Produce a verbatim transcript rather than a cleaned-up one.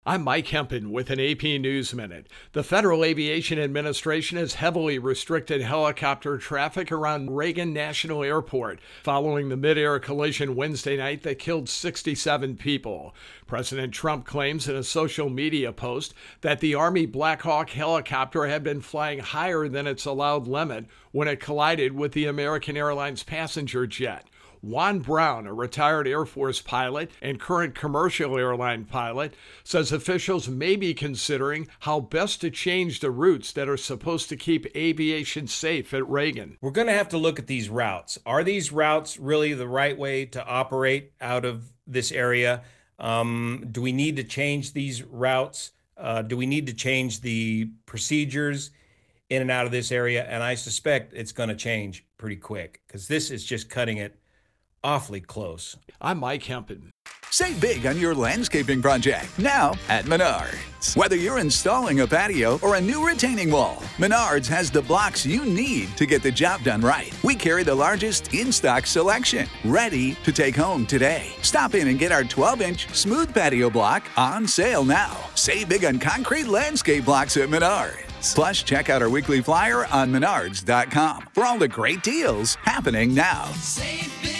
I'm Mike Hempen with an A P News Minute. The Federal Aviation Administration has heavily restricted helicopter traffic around Reagan National Airport following the mid-air collision Wednesday night that killed sixty-seven people. President Trump claims in a social media post that the Army Black Hawk helicopter had been flying higher than its allowed limit when it collided with the American Airlines passenger jet. Juan Brown, a retired Air Force pilot and current commercial airline pilot, says officials may be considering how best to change the routes that are supposed to keep aviation safe at Reagan. We're going to have to look at these routes. Are these routes really the right way to operate out of this area? Um, do we need to change these routes? Uh, do we need to change the procedures in and out of this area? And I suspect it's going to change pretty quick because this is just cutting it awfully close. I'm Mike Hempen. Save big on your landscaping project now at Menards. Whether you're installing a patio or a new retaining wall, Menards has the blocks you need to get the job done right. We carry the largest in-stock selection, ready to take home today. Stop in and get our twelve-inch smooth patio block on sale now. Save big on concrete landscape blocks at Menards. Plus, check out our weekly flyer on menards dot com for all the great deals happening now. Save big.